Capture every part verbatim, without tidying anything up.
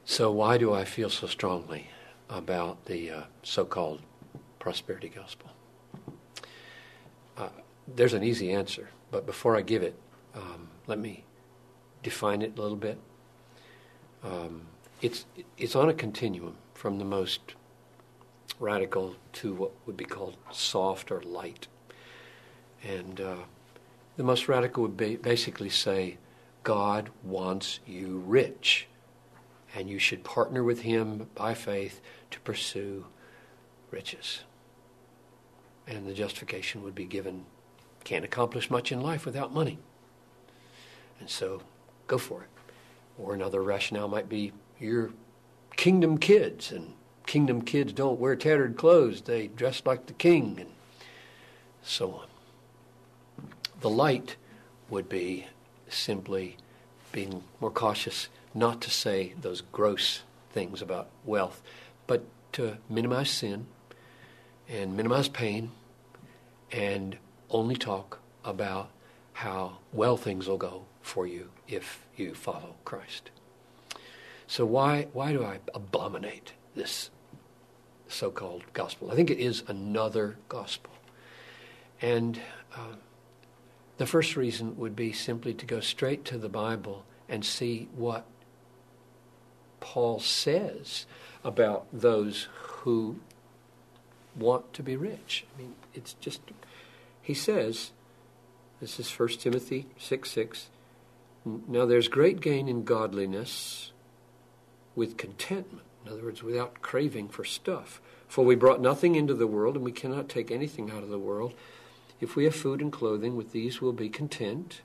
So why do I feel so strongly about the uh, so-called prosperity gospel? Uh, there's an easy answer, but before I give it, um, let me define it a little bit. Um, it's it's on a continuum from the most radical to what would be called soft or light. And uh, the most radical would be basically say, God wants you rich, and you should partner with him by faith to pursue riches. And the justification would be given, can't accomplish much in life without money. And so, go for it. Or another rationale might be, you're kingdom kids, and kingdom kids don't wear tattered clothes. They dress like the king, and so on. The light would be simply being more cautious not to say those gross things about wealth, but to minimize sin and minimize pain and only talk about how well things will go for you if you follow Christ. So why why do I abominate this so-called gospel? I think it is another gospel. And uh, the first reason would be simply to go straight to the Bible and see what Paul says about those who want to be rich. I mean, it's just, he says, this is First Timothy six six, now there's great gain in godliness with contentment. In other words, without craving for stuff. For we brought nothing into the world, and we cannot take anything out of the world. If we have food and clothing, with these we'll be content.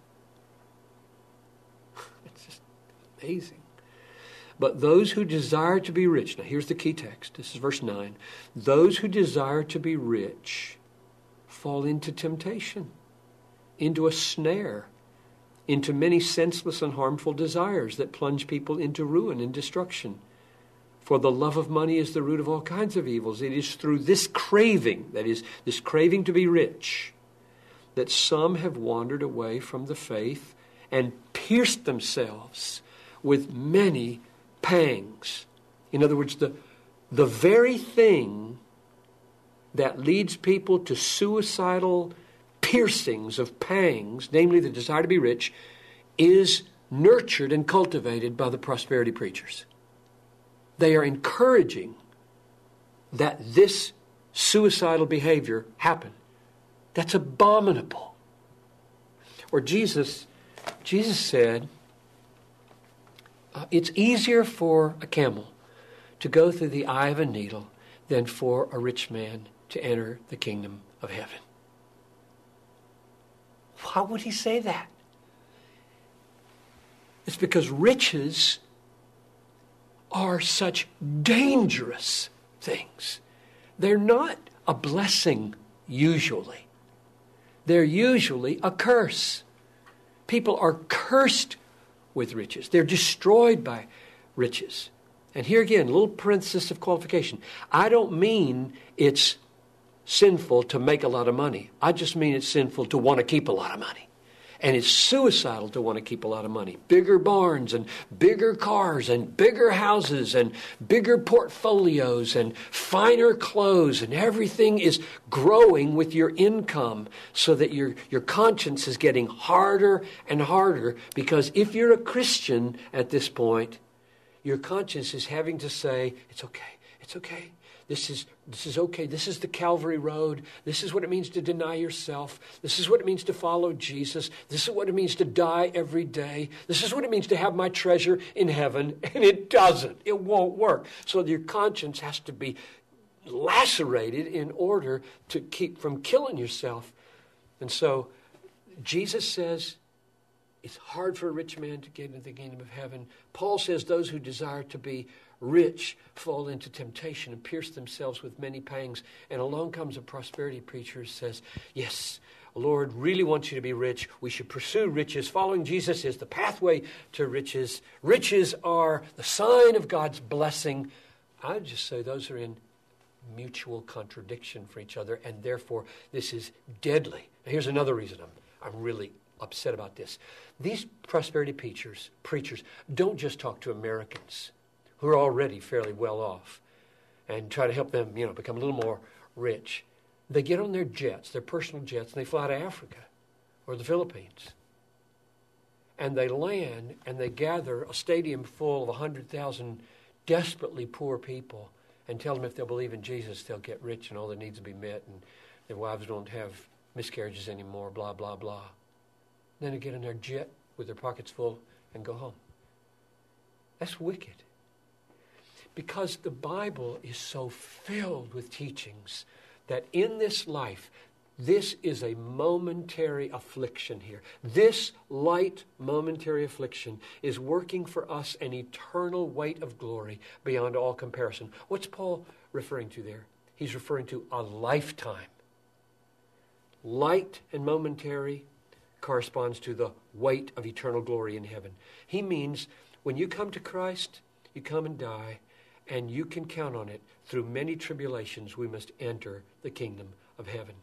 It's just amazing. But those who desire to be rich, now here's the key text, this is verse nine. Those who desire to be rich fall into temptation, into a snare, into many senseless and harmful desires that plunge people into ruin and destruction. For the love of money is the root of all kinds of evils. It is through this craving, that is, this craving to be rich, that some have wandered away from the faith and pierced themselves with many pangs. In other words, the, the very thing that leads people to suicidal piercings of pangs, namely the desire to be rich, is nurtured and cultivated by the prosperity preachers. They are encouraging that this suicidal behavior happen. That's abominable. Or Jesus, Jesus said, uh, it's easier for a camel to go through the eye of a needle than for a rich man to enter the kingdom of heaven. Why would he say that? It's because riches are such dangerous things. They're not a blessing usually. They're usually a curse. People are cursed with riches. They're destroyed by riches. And here again, a little parenthesis of qualification. I don't mean it's sinful to make a lot of money. I just mean it's sinful to want to keep a lot of money. And it's suicidal to want to keep a lot of money. Bigger barns and bigger cars and bigger houses and bigger portfolios and finer clothes, and everything is growing with your income so that your, your conscience is getting harder and harder, because if you're a Christian at this point, your conscience is having to say, it's okay, it's okay. This is this is okay. This is the Calvary Road. This is what it means to deny yourself. This is what it means to follow Jesus. This is what it means to die every day. This is what it means to have my treasure in heaven. And it doesn't. It won't work. So your conscience has to be lacerated in order to keep from killing yourself. And so Jesus says it's hard for a rich man to get into the kingdom of heaven. Paul says those who desire to be rich fall into temptation and pierce themselves with many pangs. And along comes a prosperity preacher who says, yes, Lord really wants you to be rich. We should pursue riches. Following Jesus is the pathway to riches. Riches are the sign of God's blessing. I would just say those are in mutual contradiction for each other, and therefore this is deadly. Now, here's another reason I'm, I'm really upset about this. These prosperity preachers, preachers don't just talk to Americans who are already fairly well off and try to help them, you know, become a little more rich. They get on their jets, their personal jets, and they fly to Africa or the Philippines. And they land and they gather a stadium full of one hundred thousand desperately poor people and tell them if they'll believe in Jesus, they'll get rich and all their needs will be met and their wives don't have miscarriages anymore, blah, blah, blah. Then they get in their jet with their pockets full and go home. That's wicked. Because the Bible is so filled with teachings that in this life, this is a momentary affliction here. This light momentary affliction is working for us an eternal weight of glory beyond all comparison. What's Paul referring to there? He's referring to a lifetime. Light and momentary corresponds to the weight of eternal glory in heaven. He means when you come to Christ, you come and die, and you can count on it. Through many tribulations, we must enter the kingdom of heaven.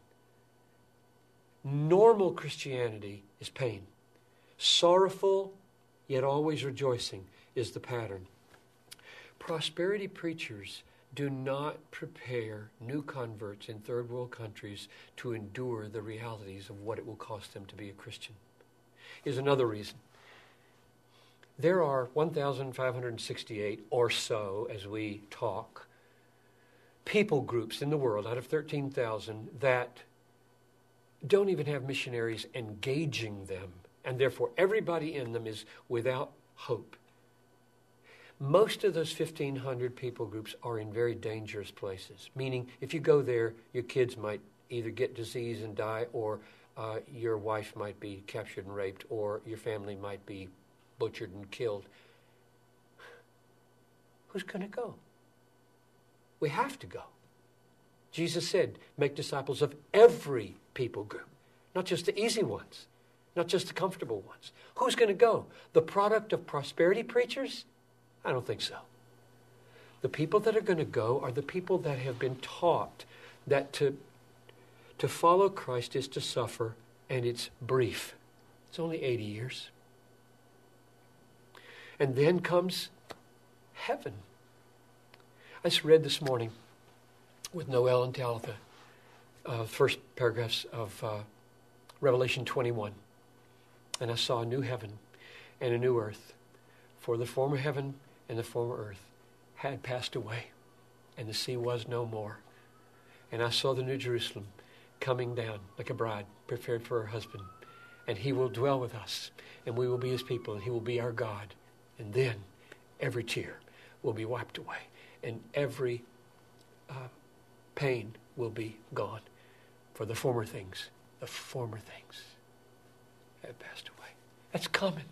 Normal Christianity is pain. Sorrowful, yet always rejoicing, is the pattern. Prosperity preachers do not prepare new converts in third world countries to endure the realities of what it will cost them to be a Christian. Here's another reason. There are one thousand five hundred sixty-eight or so, as we talk, people groups in the world out of thirteen thousand that don't even have missionaries engaging them, and therefore everybody in them is without hope. Most of those fifteen hundred people groups are in very dangerous places, meaning if you go there, your kids might either get disease and die, or uh, your wife might be captured and raped, or your family might be butchered and killed. Who's going to go? We have to go. Jesus said, make disciples of every people group, not just the easy ones, not just the comfortable ones. Who's going to go? The product of prosperity preachers? I don't think so. The people that are going to go are the people that have been taught that to, to follow Christ is to suffer, and it's brief. It's only eighty years. And then comes heaven. I just read this morning with Noel and Talitha, uh, first paragraphs of uh, Revelation twenty-one. And I saw a new heaven and a new earth. For the former heaven and the former earth had passed away, and the sea was no more. And I saw the new Jerusalem coming down like a bride prepared for her husband. And he will dwell with us, and we will be his people, and he will be our God. And then every tear will be wiped away, and every uh, pain will be gone. For the former things, the former things have passed away. That's coming.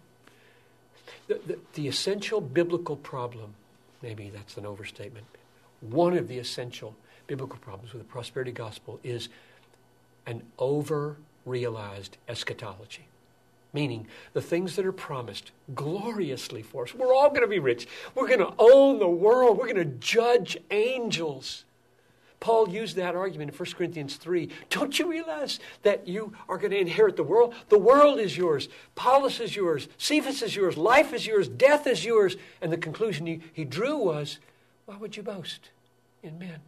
The, the, the essential biblical problem, maybe that's an overstatement, one of the essential biblical problems with the prosperity gospel is an over-realized eschatology. Meaning, the things that are promised gloriously for us. We're all going to be rich. We're going to own the world. We're going to judge angels. Paul used that argument in First Corinthians three. Don't you realize that you are going to inherit the world? The world is yours. Paulus is yours. Cephas is yours. Life is yours. Death is yours. And the conclusion he, he drew was, why would you boast in men?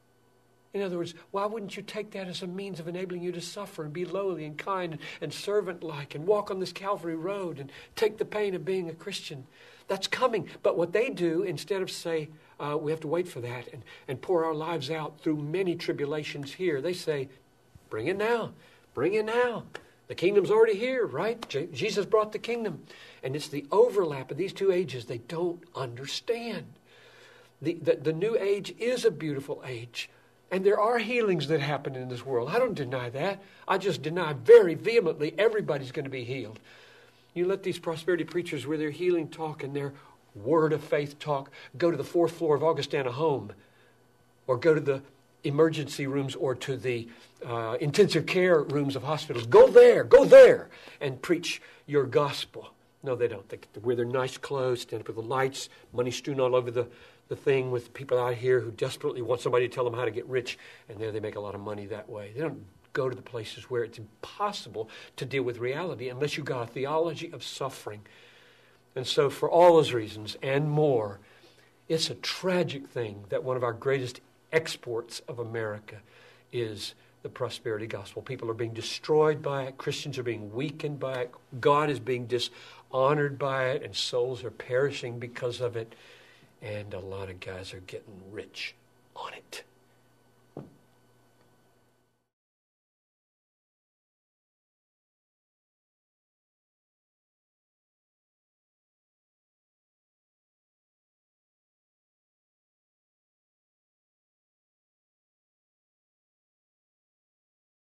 In other words, why wouldn't you take that as a means of enabling you to suffer and be lowly and kind and servant-like and walk on this Calvary road and take the pain of being a Christian? That's coming. But what they do, instead of say, uh, we have to wait for that and, and pour our lives out through many tribulations here, they say, bring it now. Bring it now. The kingdom's already here, right? Je- Jesus brought the kingdom. And it's the overlap of these two ages they don't understand. The, the, the new age is a beautiful age. And there are healings that happen in this world. I don't deny that. I just deny very vehemently everybody's going to be healed. You let these prosperity preachers with their healing talk and their word of faith talk go to the fourth floor of Augustana Home, or go to the emergency rooms or to the uh, intensive care rooms of hospitals. Go there, go there and preach your gospel. No, they don't. They wear their nice clothes, stand up with the lights, money strewn all over the the thing, with people out here who desperately want somebody to tell them how to get rich, and there they make a lot of money that way. They don't go to the places where it's impossible to deal with reality unless you've got a theology of suffering. And so for all those reasons and more, It's a tragic thing that one of our greatest exports of America is the prosperity gospel. People are being destroyed by it. Christians are being weakened by it. God is being dishonored by it, and souls are perishing because of it. And a lot of guys are getting rich